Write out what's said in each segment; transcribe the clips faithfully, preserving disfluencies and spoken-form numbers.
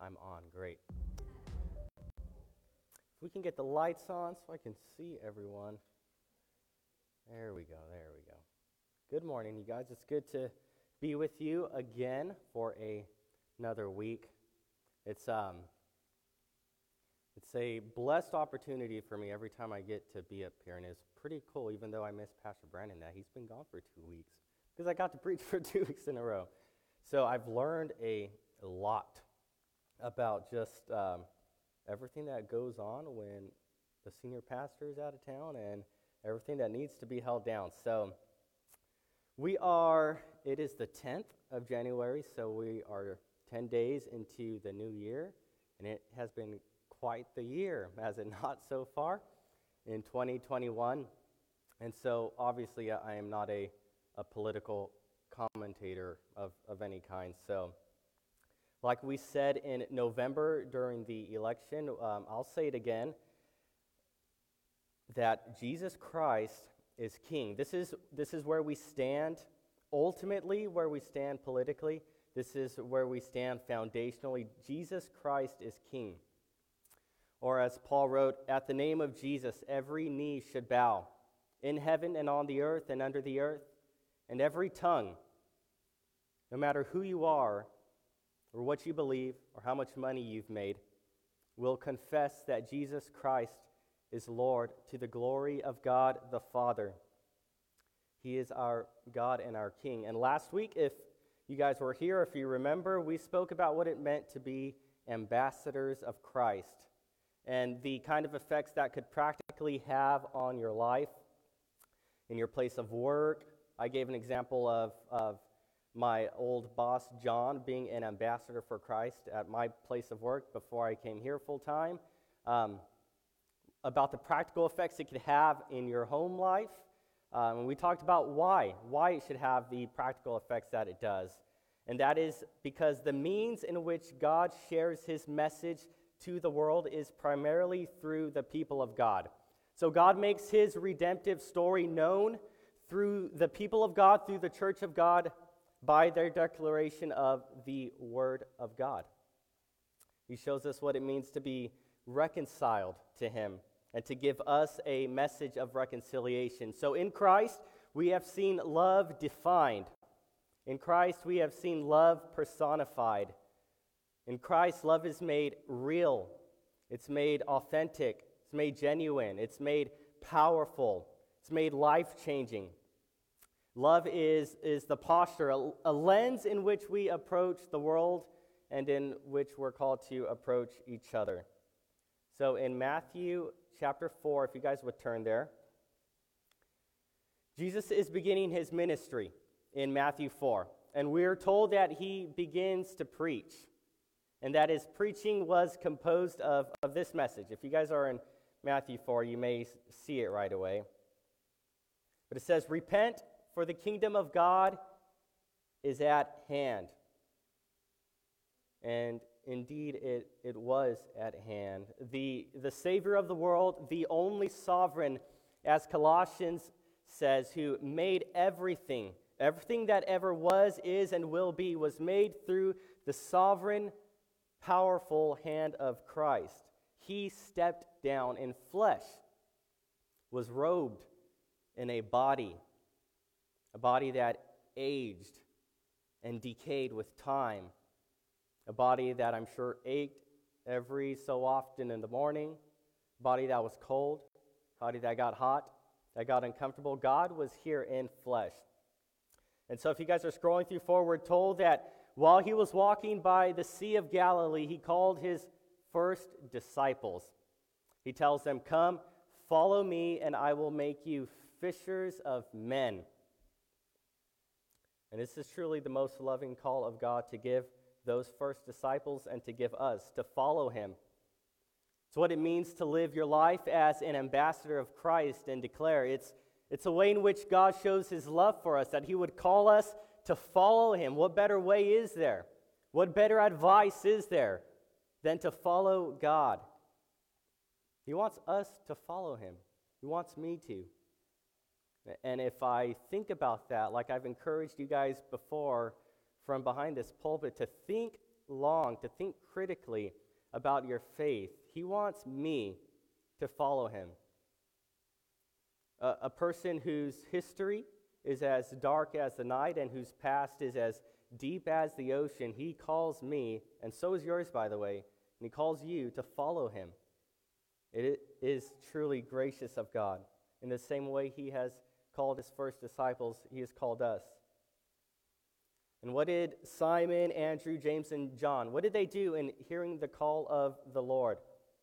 I'm on. Great. If we can get the lights on so I can see everyone. There we go, there we go. Good morning, you guys. It's good to be with you again for a, another week. It's um, it's a blessed opportunity for me every time I get to be up here, and it's pretty cool, even though I miss Pastor Brandon that he's been gone for two weeks, because I got to preach for two weeks in a row. So I've learned a, a lot about just um, everything that goes on when the senior pastor is out of town and everything that needs to be held down. So we are, it is the tenth of January, so we are ten days into the new year, and it has been quite the year, has it not, so far in twenty twenty-one. And so obviously I am not a, a political commentator of, of any kind. So like we said in November during the election, um, I'll say it again, that Jesus Christ is King. This is this is where we stand, ultimately where we stand politically. This is where we stand foundationally. Jesus Christ is King. Or as Paul wrote, at the name of Jesus, every knee should bow, in heaven and on the earth and under the earth, and every tongue, no matter who you are, or what you believe, or how much money you've made, will confess that Jesus Christ is Lord, to the glory of God the Father. He is our God and our King. And last week, if you guys were here, if you remember, we spoke about what it meant to be ambassadors of Christ and the kind of effects that could practically have on your life, in your place of work. I gave an example of, of my old boss, John, being an ambassador for Christ at my place of work before I came here full time. Um, about the practical effects it could have in your home life. Um, and we talked about why, why it should have the practical effects that it does. And that is because the means in which God shares his message to the world is primarily through the people of God. So God makes his redemptive story known through the people of God, through the church of God, by their declaration of the Word of God. He shows us what it means to be reconciled to him and to give us a message of reconciliation. So in Christ, we have seen love defined. In Christ, we have seen love personified. In Christ, love is made real. It's made authentic. It's made genuine. It's made powerful. It's made life-changing. Love is, is the posture, a, a lens in which we approach the world and in which we're called to approach each other. So in Matthew chapter four, if you guys would turn there, Jesus is beginning his ministry in Matthew four. And we're told that he begins to preach. And that his preaching was composed of, of this message. If you guys are in Matthew four, you may see it right away. But it says, repent, for the kingdom of God is at hand. And indeed, it, it was at hand. The, the Savior of the world, the only sovereign, as Colossians says, who made everything, everything that ever was, is, and will be, was made through the sovereign, powerful hand of Christ. He stepped down in flesh, was robed in a body, a body that aged and decayed with time, a body that I'm sure ached every so often in the morning, a body that was cold, a body that got hot, that got uncomfortable. God was here in flesh. And so if you guys are scrolling through four, we're told that while he was walking by the Sea of Galilee, he called his first disciples. He tells them, come, follow me, and I will make you fishers of men. And this is truly the most loving call of God, to give those first disciples and to give us, to follow him. It's what it means to live your life as an ambassador of Christ and declare. It's, it's a way in which God shows his love for us, that he would call us to follow him. What better way is there? What better advice is there than to follow God? He wants us to follow him. He wants me to. And if I think about that, like I've encouraged you guys before from behind this pulpit, to think long, to think critically about your faith. He wants me to follow him. A, a person whose history is as dark as the night and whose past is as deep as the ocean, he calls me, and so is yours, by the way, and he calls you to follow him. It is truly gracious of God. In the same way he has called his first disciples, he has called us. And what did Simon, Andrew, James, and John, what did they do in hearing the call of the Lord?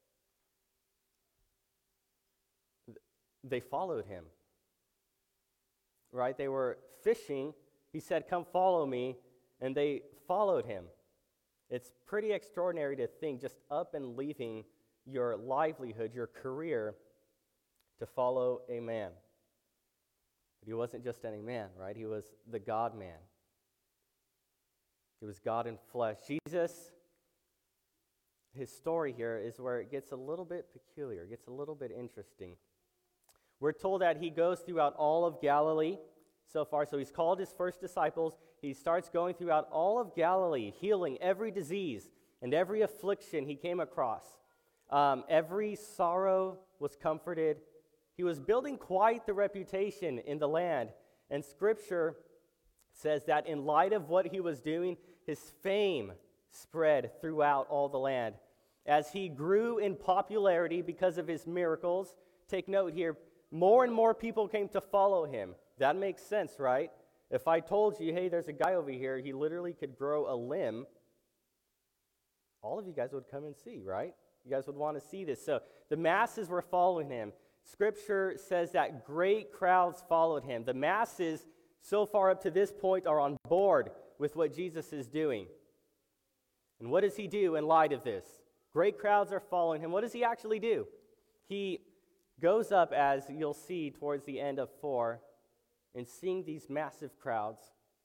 They followed him. Right? They were fishing. He said, "Come follow me," and they followed him. It's pretty extraordinary to think just up and leaving your livelihood, your career, to follow a man. But he wasn't just any man, right? He was the God-man. He was God in flesh. Jesus, his story here is where it gets a little bit peculiar, gets a little bit interesting. We're told that he goes throughout all of Galilee so far. So he's called his first disciples. He starts going throughout all of Galilee, healing every disease and every affliction he came across. Um, every sorrow was comforted. He was building quite the reputation in the land. And Scripture says that in light of what he was doing, his fame spread throughout all the land. As he grew in popularity because of his miracles, take note here, more and more people came to follow him. That makes sense, right? If I told you, hey, there's a guy over here, he literally could grow a limb, all of you guys would come and see, right? You guys would want to see this. So the masses were following him. Scripture says that great crowds followed him. The masses, so far up to this point, are on board with what Jesus is doing. And what does he do in light of this? Great crowds are following him. What does he actually do? He goes up, as you'll see towards the end of four, and seeing these massive crowds,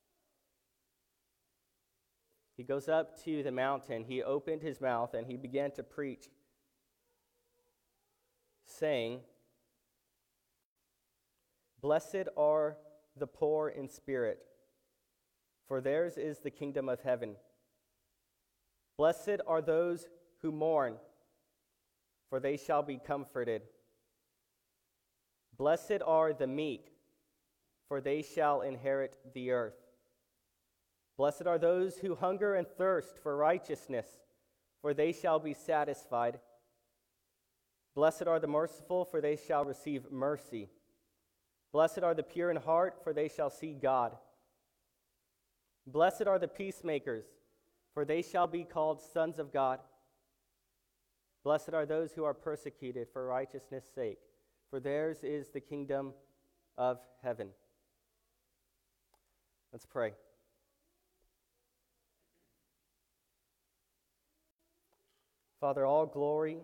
he goes up to the mountain, he opened his mouth, and he began to preach, saying, "Blessed are the poor in spirit, for theirs is the kingdom of heaven. Blessed are those who mourn, for they shall be comforted. Blessed are the meek, for they shall inherit the earth. Blessed are those who hunger and thirst for righteousness, for they shall be satisfied. Blessed are the merciful, for they shall receive mercy. Blessed are the pure in heart, for they shall see God. Blessed are the peacemakers, for they shall be called sons of God. Blessed are those who are persecuted for righteousness' sake, for theirs is the kingdom of heaven." Let's pray. Father, all glory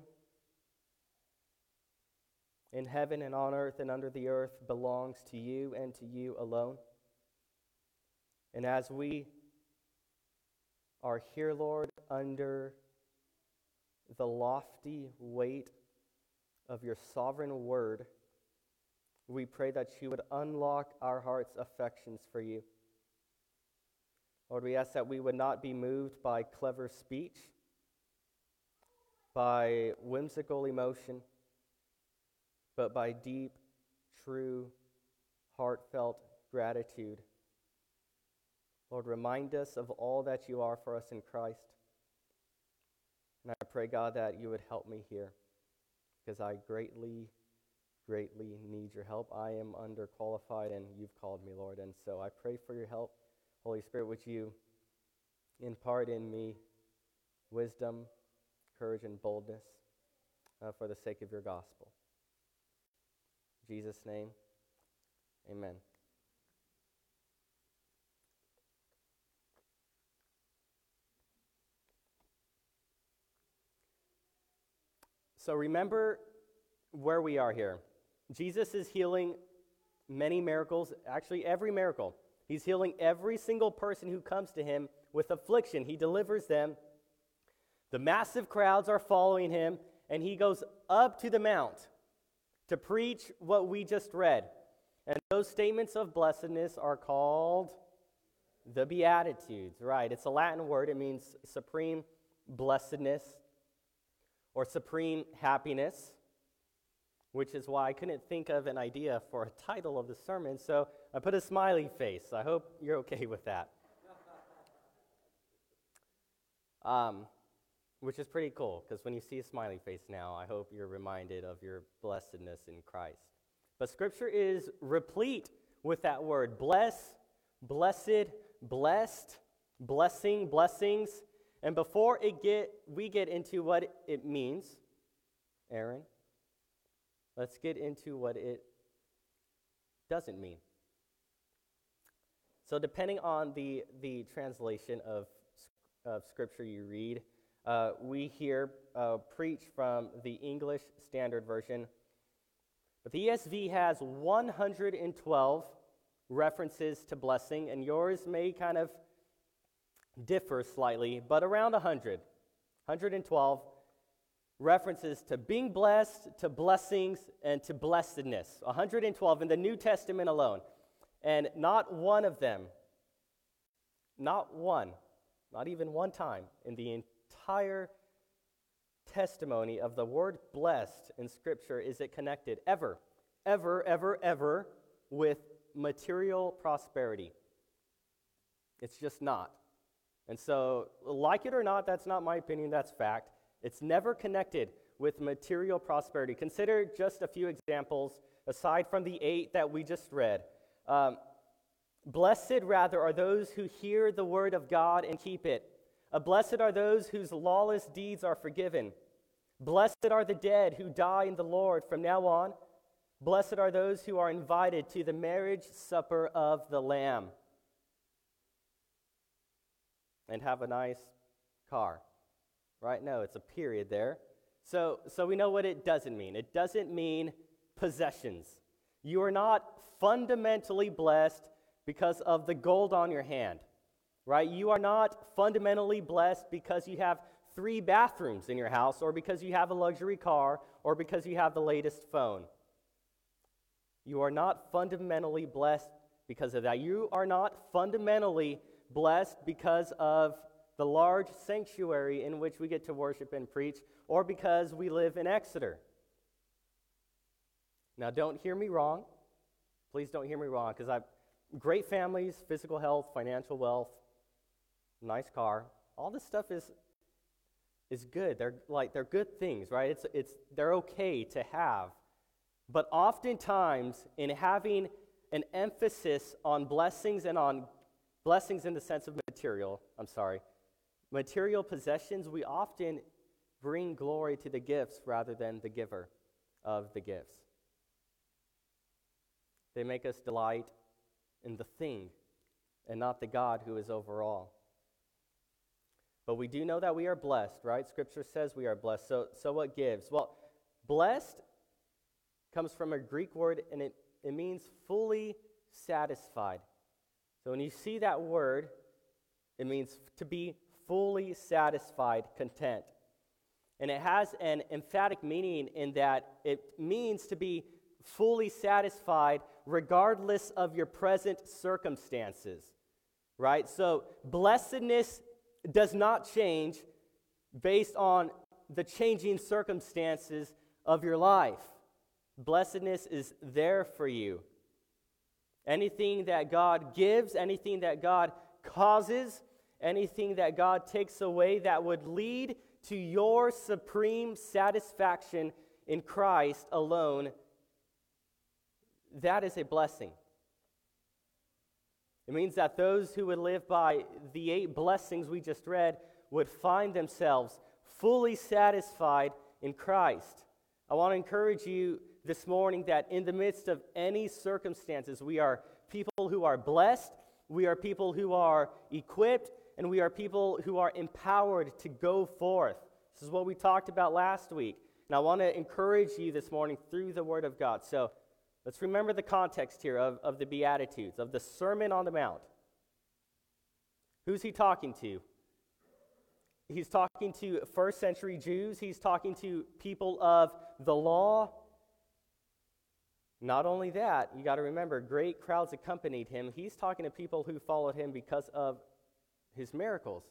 in heaven and on earth and under the earth belongs to you and to you alone. And as we are here, Lord, under the lofty weight of your sovereign word, we pray that you would unlock our hearts' affections for you. Lord, we ask that we would not be moved by clever speech, by whimsical emotion, but by deep, true, heartfelt gratitude. Lord, remind us of all that you are for us in Christ. And I pray, God, that you would help me here, because I greatly, greatly need your help. I am underqualified, and you've called me, Lord. And so I pray for your help. Holy Spirit, would you impart in me wisdom, courage, and boldness uh, for the sake of your gospel. In Jesus' name, amen. So remember where we are here. Jesus is healing many miracles, actually every miracle. He's healing every single person who comes to him with affliction. He delivers them. The massive crowds are following him, and he goes up to the mount to preach what we just read. And those statements of blessedness are called The Beatitudes, right. It's a Latin word. It means supreme blessedness or supreme happiness, which is why I couldn't think of an idea for a title of the sermon, so I put a smiley face. I hope you're okay with that. Um, which is pretty cool, because when you see a smiley face now, I hope you're reminded of your blessedness in Christ. But Scripture is replete with that word, bless, blessed, blessed, blessing, blessings. And before it get we get into what it means, Aaron, let's get into what it doesn't mean. So depending on the, the translation of, of Scripture you read, uh, we hear uh, preach from the English Standard Version. But the E S V has one hundred twelve references to blessing, and yours may kind of differ slightly, but around one hundred. one hundred twelve references to being blessed, to blessings, and to blessedness. one hundred twelve in the New Testament alone. And not one of them, not one, not even one time in the entire testimony of the word blessed in Scripture is it connected ever, ever, ever, ever with material prosperity. It's just not. And so, like it or not, that's not my opinion, that's fact. It's never connected with material prosperity. Consider just a few examples, aside from the eight that we just read. Um, blessed, rather, are those who hear the word of God and keep it. Uh, blessed are those whose lawless deeds are forgiven. Blessed are the dead who die in the Lord from now on. Blessed are those who are invited to the marriage supper of the Lamb and have a nice car. Right? No, it's a period there. So, so we know what it doesn't mean. It doesn't mean possessions. You are not fundamentally blessed because of the gold on your hand. Right? You are not fundamentally blessed because you have three bathrooms in your house, or because you have a luxury car, or because you have the latest phone. You are not fundamentally blessed because of that. You are not fundamentally blessed because of the large sanctuary in which we get to worship and preach, or because we live in Exeter. Now, don't hear me wrong. Please don't hear me wrong, because I've great families, physical health, financial wealth, nice car. All this stuff is is good. They're like they're good things, right? It's it's they're okay to have. But oftentimes, in having an emphasis on blessings and on blessings in the sense of material, I'm sorry, material possessions, we often bring glory to the gifts rather than the giver of the gifts. They make us delight in the thing and not the God who is over all. But we do know that we are blessed, right? Scripture says we are blessed. So, so what gives? Well, blessed comes from a Greek word, and it, it means fully satisfied. So when you see that word, it means to be fully satisfied, content. And it has an emphatic meaning in that it means to be fully satisfied regardless of your present circumstances, right? So blessedness does not change based on the changing circumstances of your life. Blessedness is there for you. Anything that God gives, anything that God causes, anything that God takes away that would lead to your supreme satisfaction in Christ alone, that is a blessing. It means that those who would live by the eight blessings we just read would find themselves fully satisfied in Christ. I want to encourage you this morning that in the midst of any circumstances, we are people who are blessed, we are people who are equipped, and we are people who are empowered to go forth. This is what we talked about last week. And I want to encourage you this morning through the Word of God. So let's remember the context here of, of the Beatitudes, of the Sermon on the Mount. Who's he talking to? He's talking to first century Jews. He's talking to people of the law. Not only that, you got to remember, great crowds accompanied him. He's talking to people who followed him because of his miracles.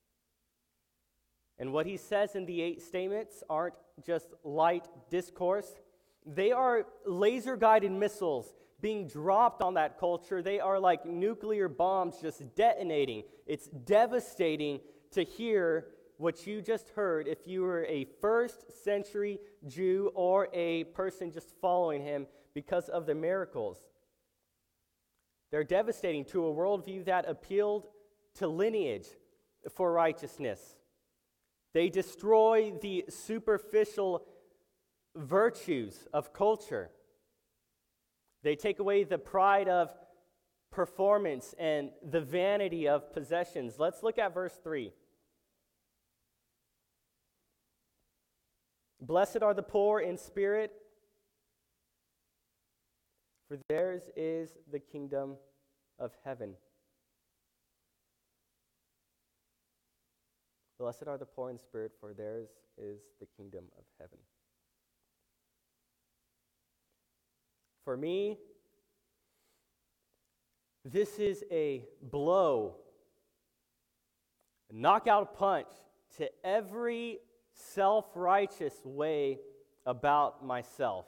And what he says in the eight statements aren't just light discourse. They are laser-guided missiles being dropped on that culture. They are like nuclear bombs just detonating. It's devastating to hear what you just heard if you were a first century Jew or a person just following him because of the miracles. They're devastating to a worldview that appealed to lineage for righteousness. They destroy the superficial virtues of culture. They take away the pride of performance and the vanity of possessions. Let's look at verse three. Blessed are the poor in spirit, for theirs is the kingdom of heaven. Blessed are the poor in spirit, for theirs is the kingdom of heaven. For me, this is a blow, a knockout punch to every self-righteous way about myself.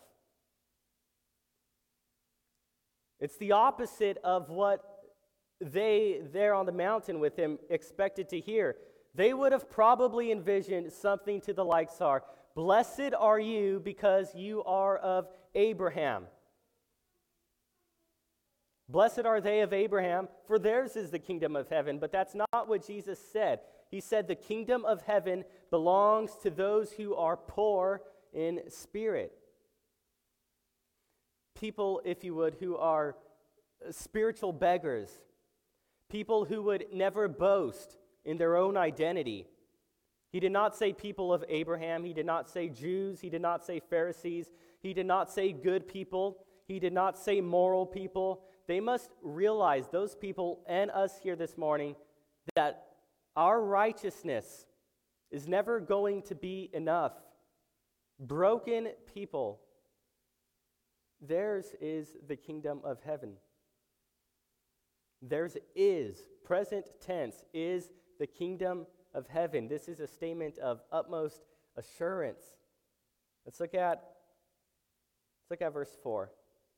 It's the opposite of what they there on the mountain with him expected to hear. They would have probably envisioned something to the likes are, blessed are you because you are of Abraham. Blessed are they of Abraham, for theirs is the kingdom of heaven. But that's not what Jesus said. He said the kingdom of heaven belongs to those who are poor in spirit. People, if you would, who are spiritual beggars. People who would never boast in their own identity. He did not say people of Abraham. He did not say Jews. He did not say Pharisees. He did not say good people. He did not say moral people. They must realize, those people and us here this morning, that our righteousness is never going to be enough. Broken people, theirs is the kingdom of heaven. Theirs is, present tense, is the kingdom of heaven. This is a statement of utmost assurance. Let's look at, let's look at verse four.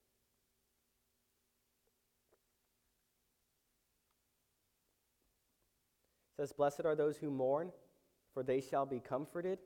It says, blessed are those who mourn, for they shall be comforted.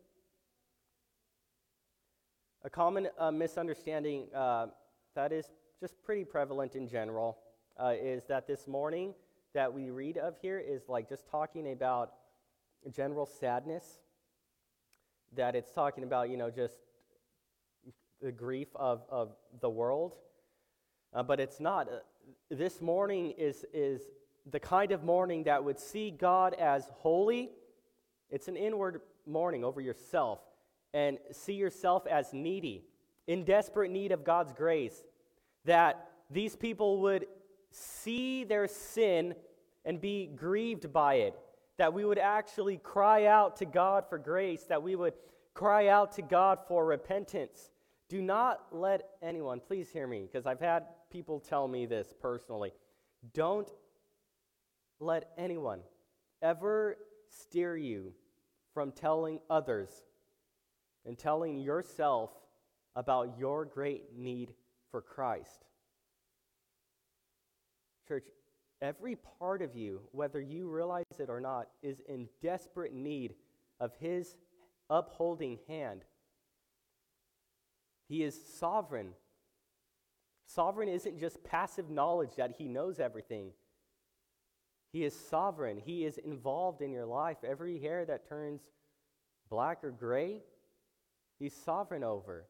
A common uh, misunderstanding uh, that is just pretty prevalent in general uh, is that this mourning that we read of here is like just talking about general sadness, that it's talking about, you know, just the grief of, of the world. Uh, but it's not. Uh, this mourning is is the kind of mourning that would see God as holy. It's an inward mourning over yourself, and see yourself as needy, in desperate need of God's grace, that these people would see their sin and be grieved by it, that we would actually cry out to God for grace, that we would cry out to God for repentance. Do not let anyone, please hear me, because I've had people tell me this personally, don't let anyone ever steer you from telling others and telling yourself about your great need for Christ. Church, every part of you, whether you realize it or not, is in desperate need of His upholding hand. He is sovereign. Sovereign isn't just passive knowledge that He knows everything. He is sovereign. He is involved in your life. Every hair that turns black or gray, He's sovereign over.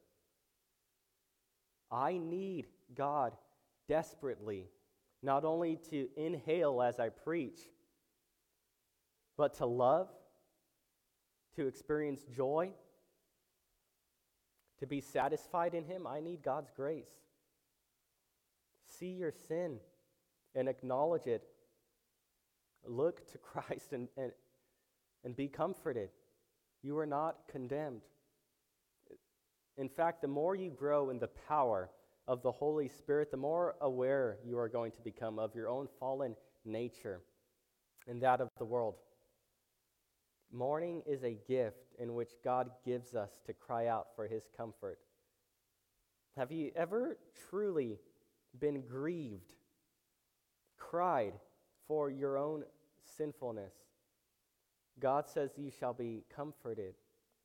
I need God desperately, not only to inhale as I preach, but to love, to experience joy, to be satisfied in Him. I need God's grace. See your sin and acknowledge it. Look to Christ and, and, and be comforted. You are not condemned. In fact, the more you grow in the power of the Holy Spirit, the more aware you are going to become of your own fallen nature and that of the world. Mourning is a gift in which God gives us to cry out for his comfort. Have you ever truly been grieved, cried for your own sinfulness? God says you shall be comforted.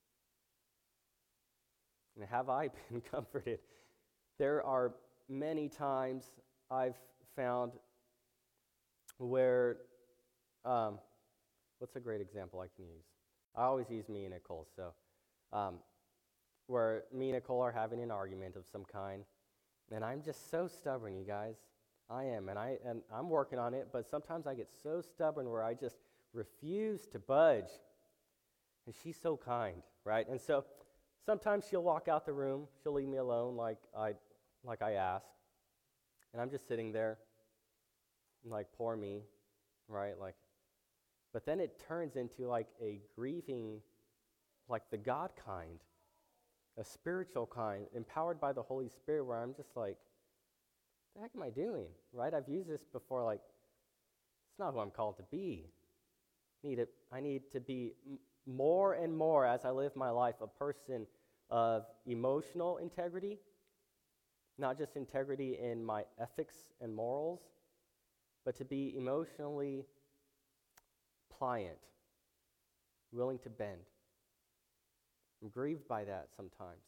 And have I been comforted? There are many times I've found where, um, what's a great example I can use? I always use me and Nicole, so um, where me and Nicole are having an argument of some kind, and I'm just so stubborn, you guys. I am, and, I, and I'm working on it, but sometimes I get so stubborn where I just refuse to budge. And she's so kind, right? And so sometimes she'll walk out the room, she'll leave me alone like I, like I asked, and I'm just sitting there, like, poor me, right? Like, but then it turns into like a grieving, like the God kind, a spiritual kind, empowered by the Holy Spirit, where I'm just like, what the heck am I doing, right? I've used this before, like, it's not who I'm called to be. I need to, I need to be m- more and more, as I live my life, a person of emotional integrity, not just integrity in my ethics and morals, but to be emotionally pliant, willing to bend. I'm grieved by that sometimes.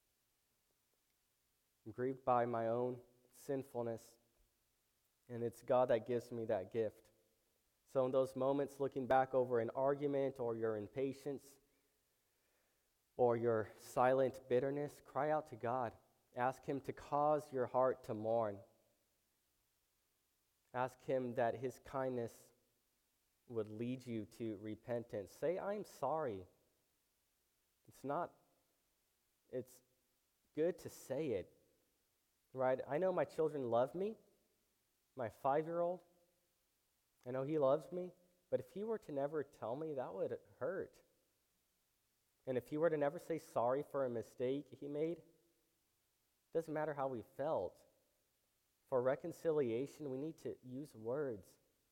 I'm grieved by my own sinfulness, and it's God that gives me that gift. So in those moments, looking back over an argument or your impatience or your silent bitterness, cry out to God. Ask him to cause your heart to mourn. Ask him that his kindness would lead you to repentance. Say, I'm sorry. It's not, it's good to say it, right? I know my children love me. My five-year-old, I know he loves me, but if he were to never tell me, that would hurt. And if he were to never say sorry for a mistake he made, it doesn't matter how we felt. For reconciliation, we need to use words.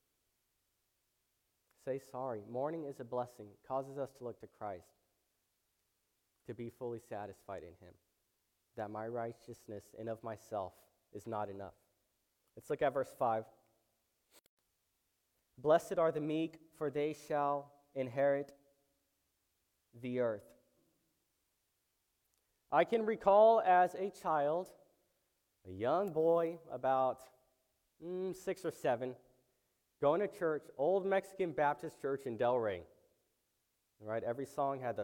Say sorry. Mourning is a blessing. It causes us to look to Christ, to be fully satisfied in him, that my righteousness in of myself is not enough. Let's look at verse five. Blessed are the meek, for they shall inherit the earth. I can recall as a child, a young boy, about mm, six or seven, going to church, Old Mexican Baptist Church in Delray. Right, every song had the,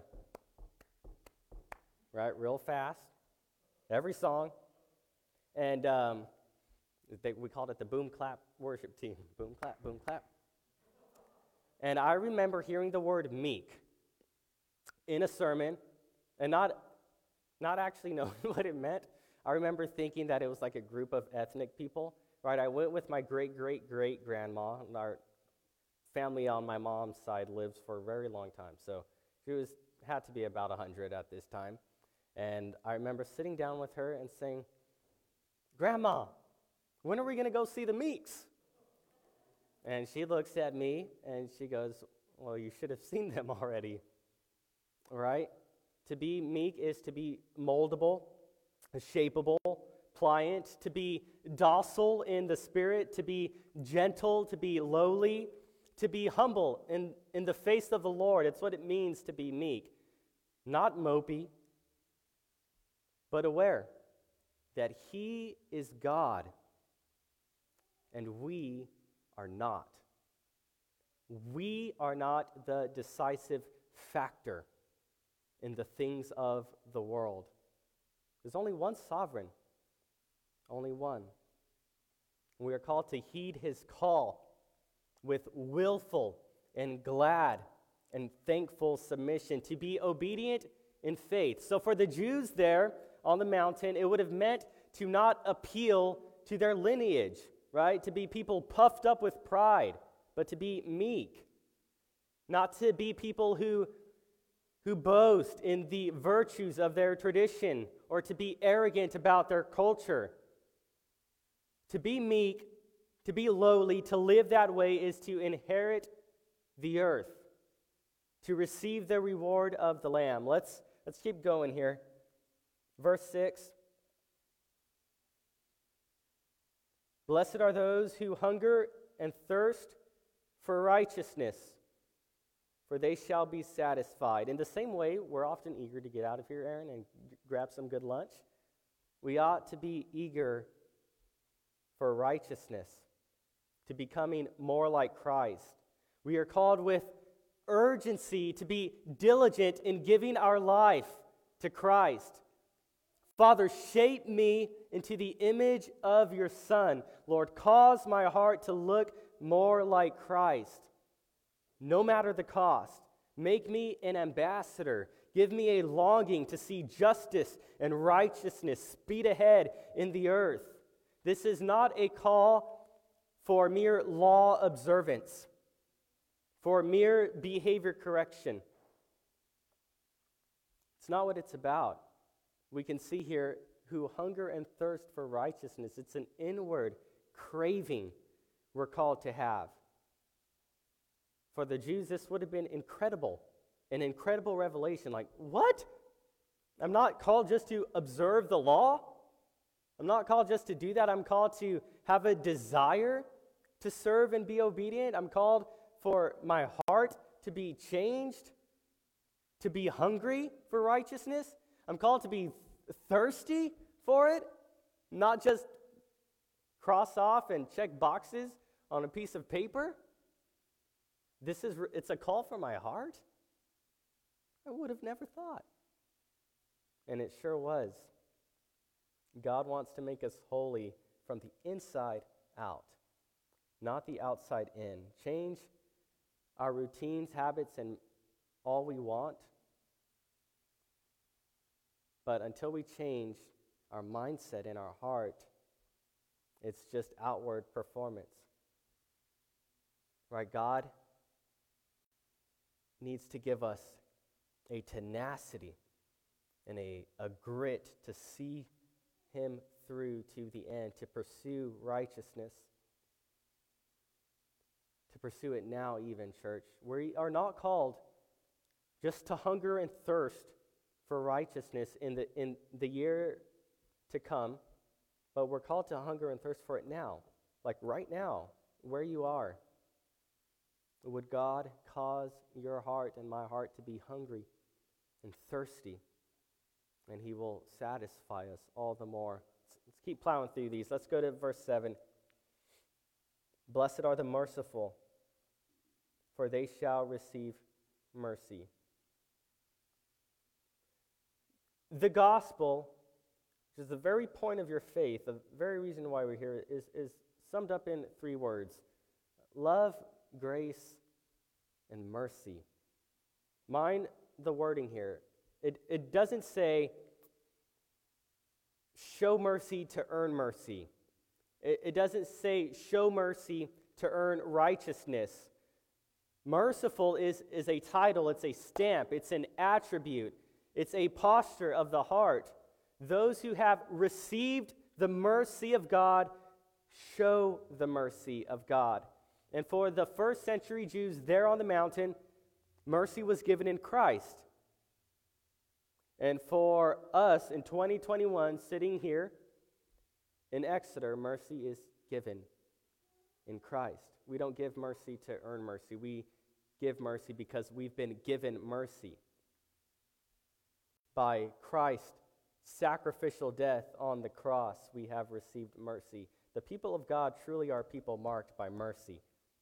right, real fast, every song. And um, they, we called it the boom clap worship team. Boom clap, boom clap. And I remember hearing the word meek in a sermon and not, not actually knowing what it meant. I remember thinking that it was like a group of ethnic people, right? I went with my great-great-great-grandma. Our family on my mom's side lives for a very long time, so she was had to be about one hundred at this time. And I remember sitting down with her and saying, Grandma, when are we going to go see the Meeks? And she looks at me and she goes, well, you should have seen them already, right? To be meek is to be moldable, shapeable, pliant, to be docile in the spirit, to be gentle, to be lowly, to be humble in, in the face of the Lord. It's what it means to be meek. Not mopey, but aware that he is God and we are not. We are not the decisive factor in the things of the world. There's only one sovereign, only one. We are called to heed his call with willful and glad and thankful submission, to be obedient in faith. So for the Jews there on the mountain, it would have meant to not appeal to their lineage, right? To be people puffed up with pride, but to be meek. Not to be people who, who boast in the virtues of their tradition or to be arrogant about their culture, To be meek, to be lowly, to live that way is to inherit the earth, to receive the reward of the Lamb. Let's, let's keep going here. Verse six. Blessed are those who hunger and thirst for righteousness, for they shall be satisfied. In the same way, we're often eager to get out of here, Aaron, and g- grab some good lunch. We ought to be eager for righteousness, to becoming more like Christ. We are called with urgency to be diligent in giving our life to Christ. Father, shape me into the image of your Son. Lord, cause my heart to look more like Christ, no matter the cost. Make me an ambassador. Give me a longing to see justice and righteousness speed ahead in the earth. This is not a call for mere law observance, for mere behavior correction. It's not what it's about. We can see here who hunger and thirst for righteousness. It's an inward craving we're called to have. For the Jews, this would have been incredible, an incredible revelation. Like, what? I'm not called just to observe the law. I'm not called just to do that. I'm called to have a desire to serve and be obedient. I'm called for my heart to be changed, to be hungry for righteousness. I'm called to be thirsty for it, not just cross off and check boxes on a piece of paper. This is, it's a call for my heart? I would have never thought. And it sure was. God wants to make us holy from the inside out, not the outside in. Change our routines, habits, and all we want. But until we change our mindset and our heart, it's just outward performance. Right? God needs to give us a tenacity and a, a grit to see him through to the end, to pursue righteousness, to pursue it now even, church. We are not called just to hunger and thirst for righteousness in the in the year to come, but we're called to hunger and thirst for it now, like right now, where you are. Would God cause your heart and my heart to be hungry and thirsty, and he will satisfy us all the more. Let's keep plowing through these. Let's go to verse seven. Blessed are the merciful, for they shall receive mercy. The gospel, which is the very point of your faith, the very reason why we're here, is, is summed up in three words: love, grace, and mercy. Mind the wording here. It, it doesn't say show mercy to earn mercy. It, it doesn't say show mercy to earn righteousness. Merciful is, is a title, it's a stamp, it's an attribute. It's a posture of the heart. Those who have received the mercy of God show the mercy of God. And for the first century Jews there on the mountain, mercy was given in Christ. And for us in twenty twenty-one, sitting here in Exeter, mercy is given in Christ. We don't give mercy to earn mercy. We give mercy because we've been given mercy. By Christ's sacrificial death on the cross, we have received mercy. The people of God truly are people marked by mercy.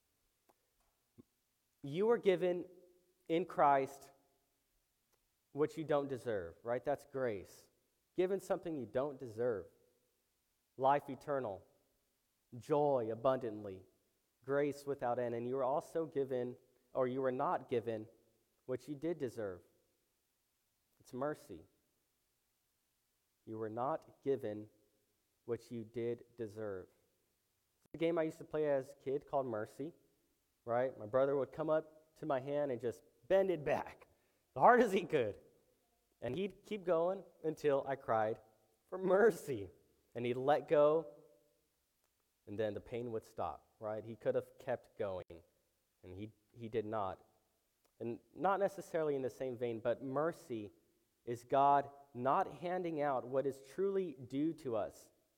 You are given in Christ what you don't deserve, right? That's grace. Given something you don't deserve. Life eternal, joy abundantly, grace without end. And you were also given, or you were not given, what you did deserve. It's mercy. You were not given what you did deserve. It's a game I used to play as a kid called Mercy, right? My brother would come up to my hand and just bend it back as hard as he could. And he'd keep going until I cried for mercy. And he'd let go, and then the pain would stop, right? He could have kept going, and he, he did not. And not necessarily in the same vein, but mercy is God not handing out what is truly due to us.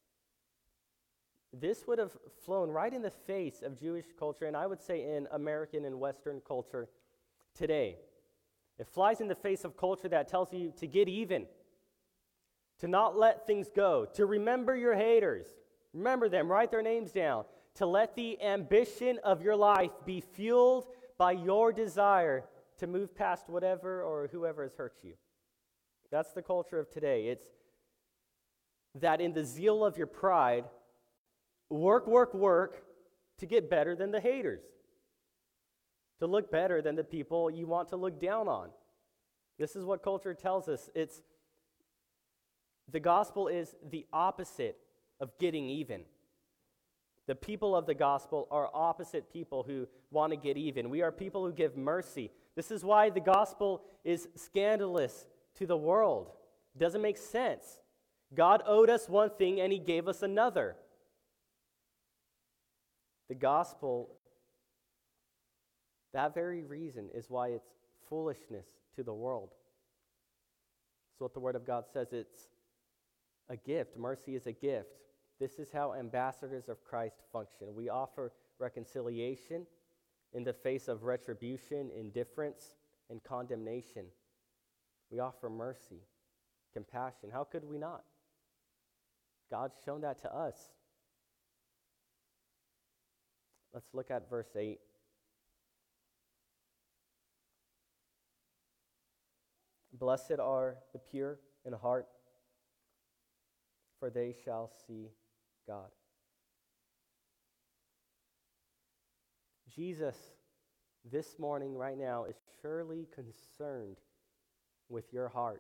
This would have flown right in the face of Jewish culture, and I would say in American and Western culture today. It flies in the face of culture that tells you to get even, to not let things go, to remember your haters, remember them, write their names down, to let the ambition of your life be fueled by your desire to move past whatever or whoever has hurt you. That's the culture of today. It's that in the zeal of your pride, work, work, work to get better than the haters, to look better than the people you want to look down on. This is what culture tells us. It's the gospel is the opposite of getting even. The people of the gospel are opposite people who want to get even. We are people who give mercy. This is why the gospel is scandalous to the world. It doesn't make sense. God owed us one thing and he gave us another. The gospel, that very reason is why it's foolishness to the world. That's what the Word of God says. It's a gift. Mercy is a gift. This is how ambassadors of Christ function. We offer reconciliation in the face of retribution, indifference, and condemnation. We offer mercy, compassion. How could we not? God's shown that to us. Let's look at verse eight. Blessed are the pure in heart, for they shall see God. Jesus, this morning, right now, is surely concerned with your heart.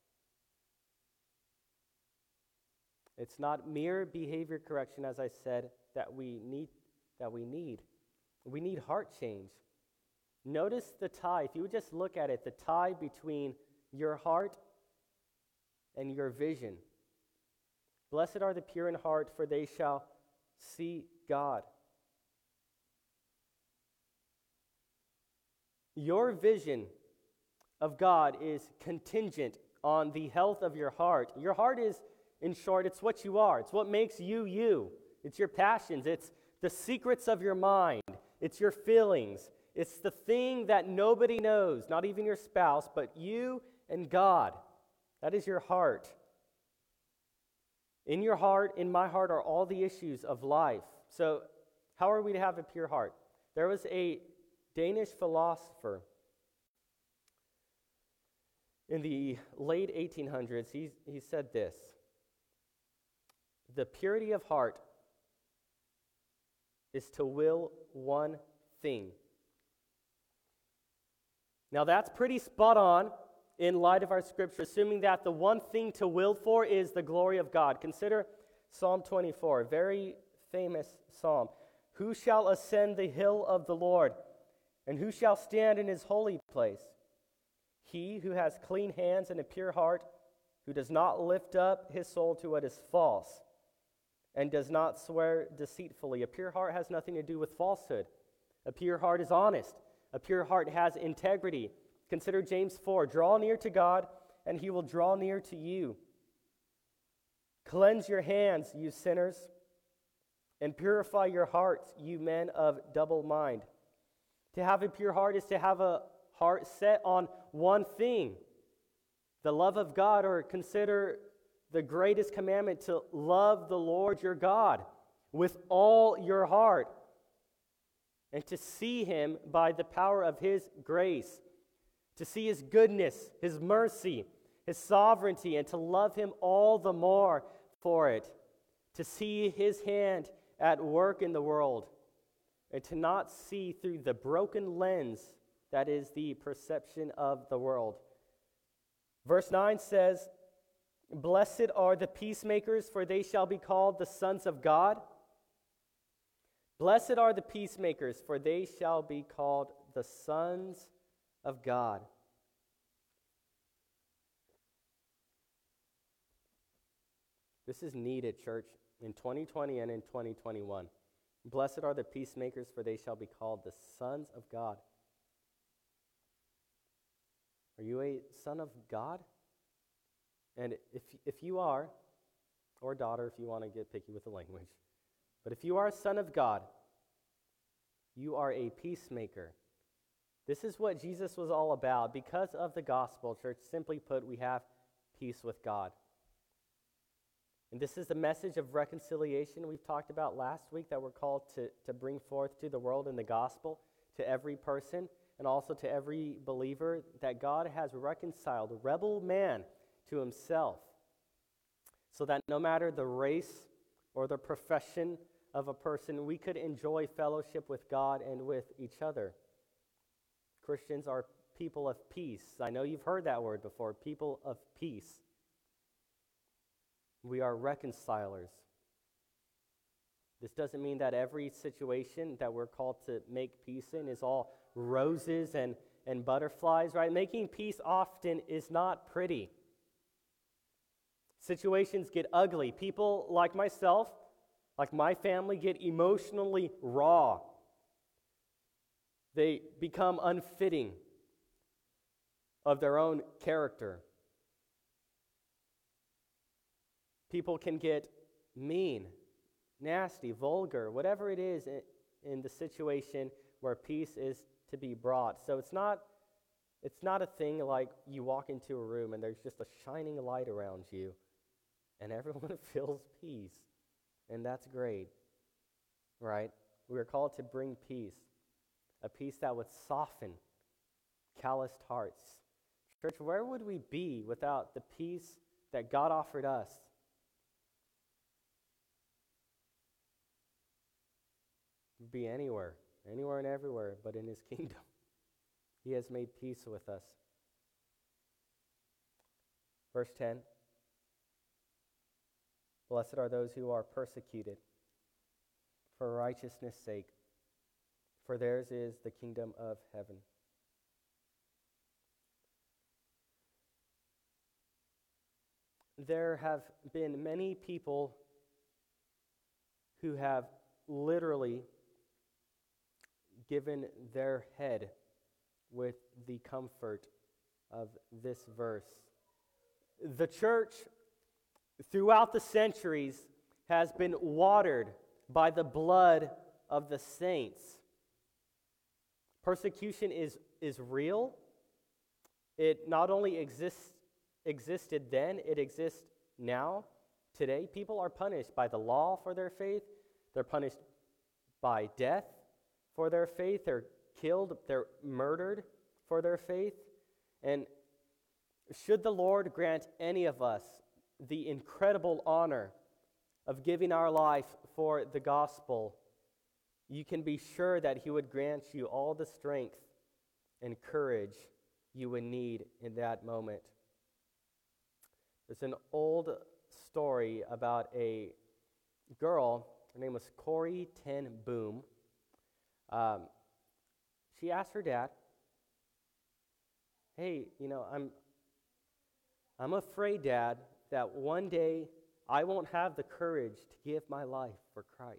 It's not mere behavior correction, as I said, that we need. that we need. We need heart change. Notice the tie. If you would just look at it, the tie between your heart and your vision. Blessed are the pure in heart, for they shall see God. Your vision of God is contingent on the health of your heart. Your heart is, in short, it's what you are. It's what makes you you. It's your passions. It's the secrets of your mind. It's your feelings. It's the thing that nobody knows, not even your spouse, but you and God. That is your heart. In your heart, in my heart, are all the issues of life. So how are we to have a pure heart? There was a Danish philosopher in the late eighteen hundreds. He, he said this: the purity of heart is to will one thing. Now that's pretty spot on in light of our scripture, assuming that the one thing to will for is the glory of God. Consider Psalm twenty-four, a very famous psalm. Who shall ascend the hill of the Lord, and who shall stand in his holy place? He who has clean hands and a pure heart, who does not lift up his soul to what is false, and does not swear deceitfully. A pure heart has nothing to do with falsehood. A pure heart is honest. A pure heart has integrity. Consider James four. Draw near to God, and he will draw near to you. Cleanse your hands, you sinners, and purify your hearts, you men of double mind. To have a pure heart is to have a heart set on one thing, the love of God, or consider the greatest commandment, to love the Lord your God with all your heart, and to see him by the power of his grace, to see his goodness, his mercy, his sovereignty, and to love him all the more for it, to see his hand at work in the world, and to not see through the broken lens that is the perception of the world. Verse nine says, blessed are the peacemakers, for they shall be called the sons of God. Blessed are the peacemakers, for they shall be called the sons of God. This is needed, church. in twenty twenty and in twenty twenty-one. Blessed are the peacemakers, for they shall be called the sons of God. Are you a son of God? And if, if you are, or daughter if you want to get picky with the language, but if you are a son of God, you are a peacemaker. This is what Jesus was all about. Because of the gospel, church, simply put, we have peace with God. And this is the message of reconciliation we've talked about last week that we're called to, to bring forth to the world in the gospel, to every person, and also to every believer, that God has reconciled rebel man to himself, so that no matter the race or the profession of a person, we could enjoy fellowship with God and with each other. Christians are people of peace. I know you've heard that word before, people of peace. We are reconcilers. This doesn't mean that every situation that we're called to make peace in is all roses and, and butterflies, right? Making peace often is not pretty. Situations get ugly. People like myself, like my family, get emotionally raw. They become unfitting of their own character. People can get mean, nasty, vulgar, whatever it is in, in the situation where peace is to be brought. So it's not, it's not a thing like you walk into a room and there's just a shining light around you and everyone feels peace. And that's great, right? We are called to bring peace, a peace that would soften calloused hearts. Church, where would we be without the peace that God offered us? We'd be anywhere, anywhere and everywhere, but in his kingdom. He has made peace with us. Verse ten. Blessed are those who are persecuted for righteousness' sake, for theirs is the kingdom of heaven. There have been many people who have literally given their head with the comfort of this verse. The church, throughout the centuries, has been watered by the blood of the saints. Persecution is, is real. It not only exists, existed then, it exists now, today. People are punished by the law for their faith. They're punished by death for their faith. They're killed, they're murdered for their faith. And should the Lord grant any of us the incredible honor of giving our life for the gospel, you can be sure that he would grant you all the strength and courage you would need in that moment. There's an old story about a girl. Her name was Corrie ten Boom. Um, she asked her dad, "Hey, you know, I'm, I'm afraid, Dad, that one day I won't have the courage to give my life for Christ."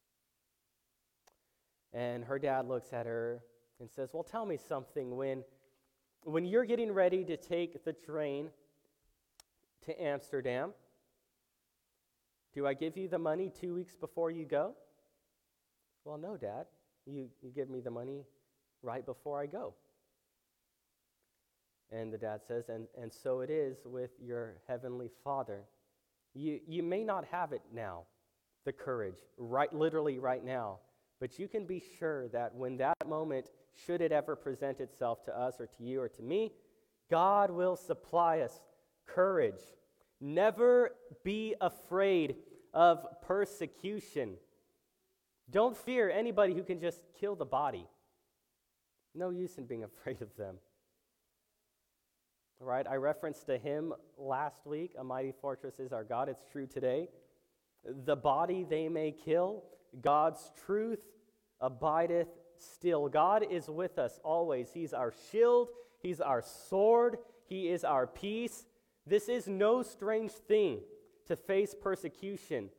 And her dad looks at her and says, "Well, tell me something. When, when you're getting ready to take the train to Amsterdam, do I give you the money two weeks before you go?" "Well, no, Dad. You, you give me the money right before I go." And the dad says, and, and so it is with your heavenly Father. You, you may not have it now, the courage, right, literally right now, but you can be sure that when that moment, should it ever present itself to us or to you or to me, God will supply us courage. Never be afraid of persecution. Don't fear anybody who can just kill the body. No use in being afraid of them. All right, I referenced a hymn last week, "A Mighty Fortress is Our God." It's true today. The body they may kill, God's truth abideth still. God is with us always. He's our shield. He's our sword. He is our peace. This is no strange thing to face persecution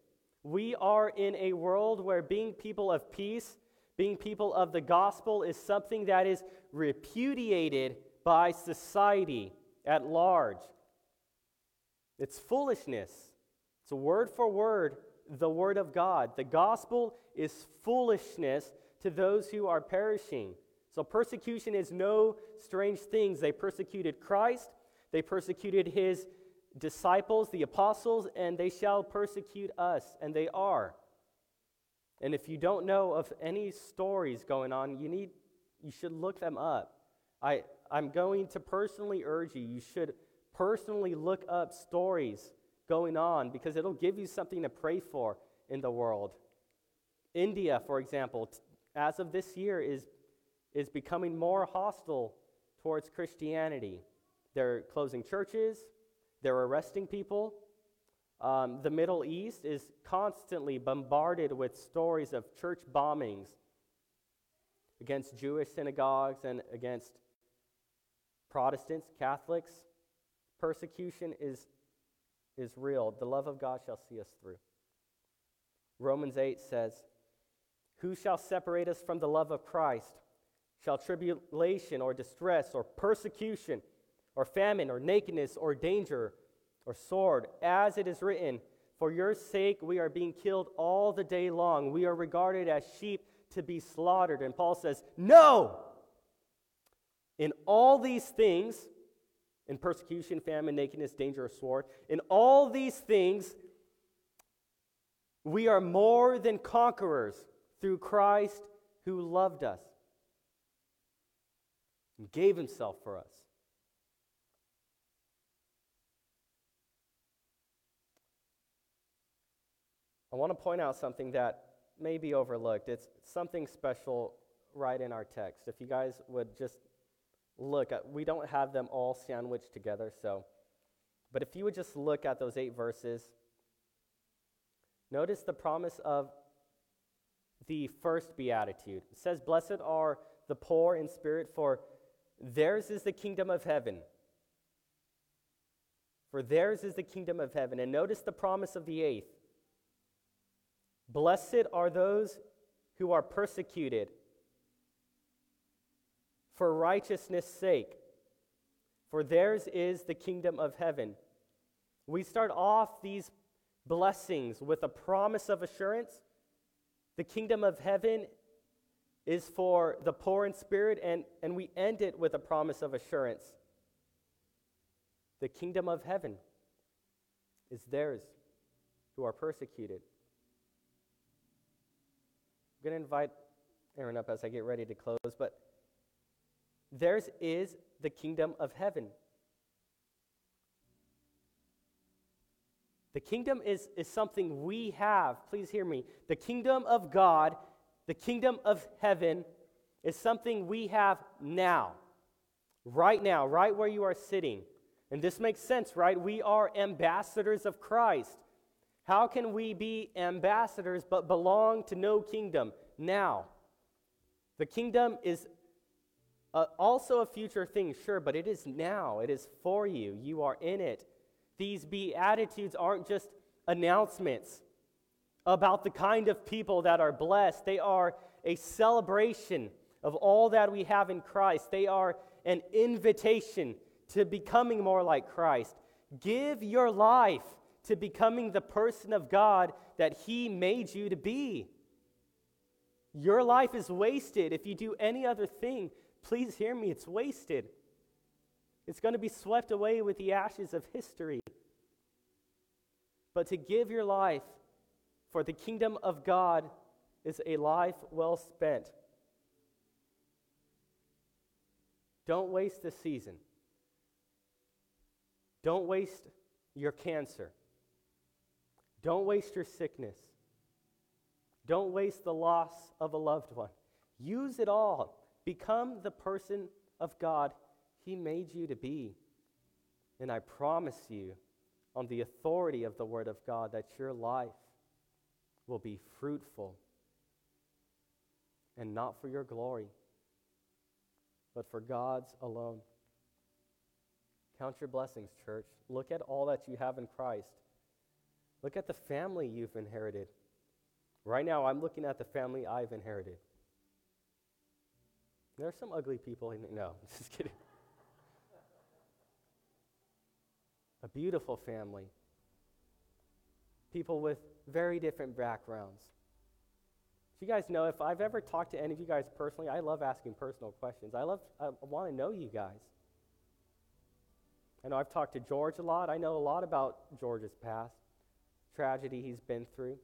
We are in a world where being people of peace, being people of the gospel, is something that is repudiated by society at large. It's foolishness. It's word for word the word of God. The gospel is foolishness to those who are perishing. So persecution is no strange things. They persecuted Christ, they persecuted his disciples, the apostles, and they shall persecute us, and they are. And if you don't know of any stories going on, you need you should look them up. I, I'm going to personally urge you, you should personally look up stories going on, because it'll give you something to pray for in the world. India, for example, t- as of this year, is, is becoming more hostile towards Christianity. They're closing churches, they're arresting people. Um, the Middle East is constantly bombarded with stories of church bombings against Jewish synagogues and against Protestants, Catholics. Persecution is, is real. The love of God shall see us through. Romans eight says, "Who shall separate us from the love of Christ? Shall tribulation or distress or persecution or famine or nakedness or danger or sword? As it is written, for your sake we are being killed all the day long. We are regarded as sheep to be slaughtered." And Paul says, no! In all these things, in persecution, famine, nakedness, danger, or sword, in all these things, we are more than conquerors through Christ who loved us and gave himself for us. I want to point out something that may be overlooked. It's something special right in our text. If you guys would just look at, we don't have them all sandwiched together, so, but if you would just look at those eight verses, notice the promise of the first beatitude. It says, "Blessed are the poor in spirit, for theirs is the kingdom of heaven." For theirs is the kingdom of heaven. And notice the promise of the eighth. "Blessed are those who are persecuted for righteousness' sake, for theirs is the kingdom of heaven." We start off these blessings with a promise of assurance. The kingdom of heaven is for the poor in spirit, and, and we end it with a promise of assurance. The kingdom of heaven is theirs who are persecuted. I'm going to invite Aaron up as I get ready to close, but theirs is the kingdom of heaven. The kingdom is, is something we have. Please hear me. The kingdom of God, the kingdom of heaven, is something we have now. Right now, right where you are sitting. And this makes sense, right? We are ambassadors of Christ. How can we be ambassadors but belong to no kingdom now? The kingdom is uh, also a future thing, sure, but it is now. It is for you. You are in it. These beatitudes aren't just announcements about the kind of people that are blessed. They are a celebration of all that we have in Christ. They are an invitation to becoming more like Christ. Give your life to becoming the person of God that He made you to be. Your life is wasted if you do any other thing. Please hear me, it's wasted. It's going to be swept away with the ashes of history. But to give your life for the kingdom of God is a life well spent. Don't waste the season. Don't waste your cancer. Don't waste your sickness. Don't waste the loss of a loved one. Use it all. Become the person of God He made you to be. And I promise you, on the authority of the Word of God, that your life will be fruitful and not for your glory, but for God's alone. Count your blessings, church. Look at all that you have in Christ. Look at the family you've inherited. Right now, I'm looking at the family I've inherited. There are some ugly people in it. No, just kidding. A beautiful family. People with very different backgrounds. So you guys know, if I've ever talked to any of you guys personally, I love asking personal questions. I love, I want to know you guys. I know I've talked to George a lot. I know a lot about George's past, tragedy he's been through.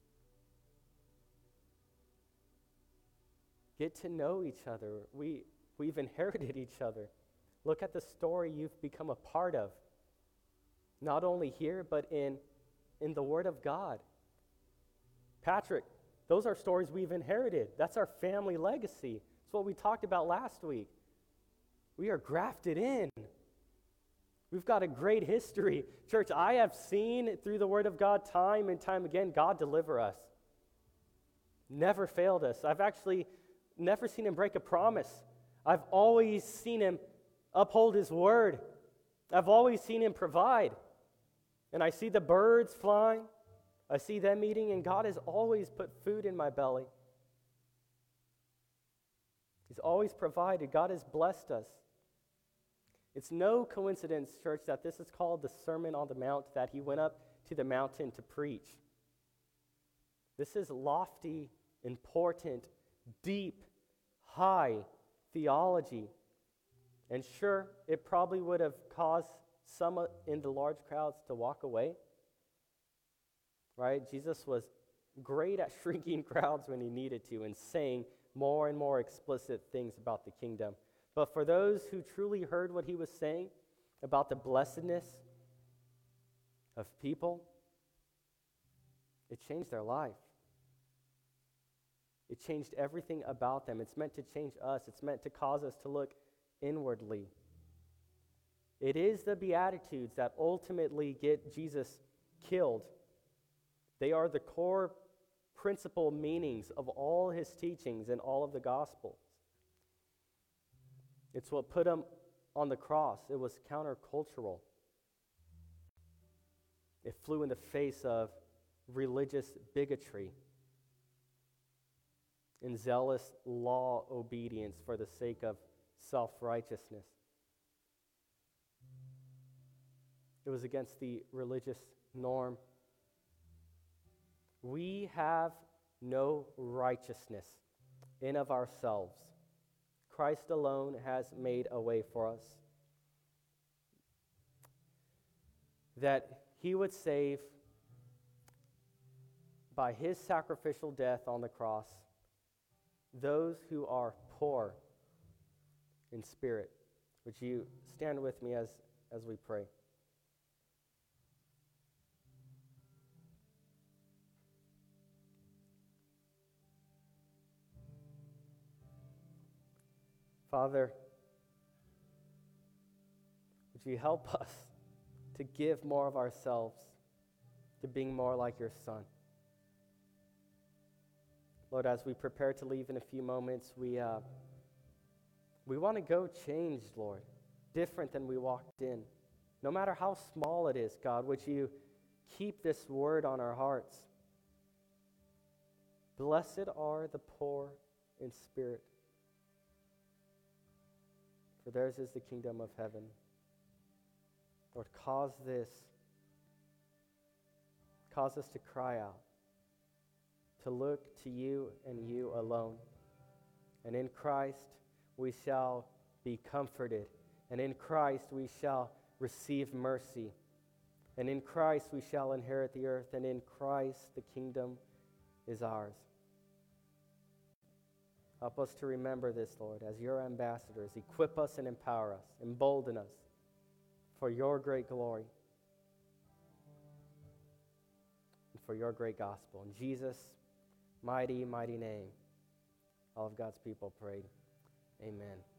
Get to know each other. We, we've inherited each other. Look at the story you've become a part of. Not only here, but in, in the Word of God. Patrick, those are stories we've inherited. That's our family legacy. It's what we talked about last week. We are grafted in. We've got a great history. Church, I have seen through the Word of God time and time again, God deliver us. Never failed us. I've actually never seen him break a promise. I've always seen him uphold his word. I've always seen him provide. And I see the birds flying. I see them eating, and God has always put food in my belly. He's always provided. God has blessed us. It's no coincidence, church, that this is called the Sermon on the Mount, that he went up to the mountain to preach. This is lofty, important, deep, high theology. And sure, it probably would have caused some in the large crowds to walk away. Right? Jesus was great at shrinking crowds when he needed to and saying more and more explicit things about the kingdom. But for those who truly heard what he was saying about the blessedness of people, it changed their life. It changed everything about them. It's meant to change us. It's meant to cause us to look inwardly. It is the Beatitudes that ultimately get Jesus killed. They are the core principal meanings of all his teachings and all of the Gospels. It's what put him on the cross. It was countercultural. It flew in the face of religious bigotry and zealous law obedience for the sake of self-righteousness. It was against the religious norm. We have no righteousness in of ourselves. Christ alone has made a way for us. That he would save by his sacrificial death on the cross those who are poor in spirit. Would you stand with me as, as we pray? Father, would you help us to give more of ourselves to being more like your Son? Lord, as we prepare to leave in a few moments, we uh, we want to go changed, Lord, different than we walked in. No matter how small it is, God, would you keep this word on our hearts? Blessed are the poor in spirit, for theirs is the kingdom of heaven. Lord, cause this, cause us to cry out, to look to you and you alone. And in Christ we shall be comforted. And in Christ we shall receive mercy. And in Christ we shall inherit the earth. And in Christ the kingdom is ours. Help us to remember this, Lord, as your ambassadors. Equip us and empower us. Embolden us for your great glory and for your great gospel. In Jesus' mighty, mighty name, all of God's people prayed. Amen.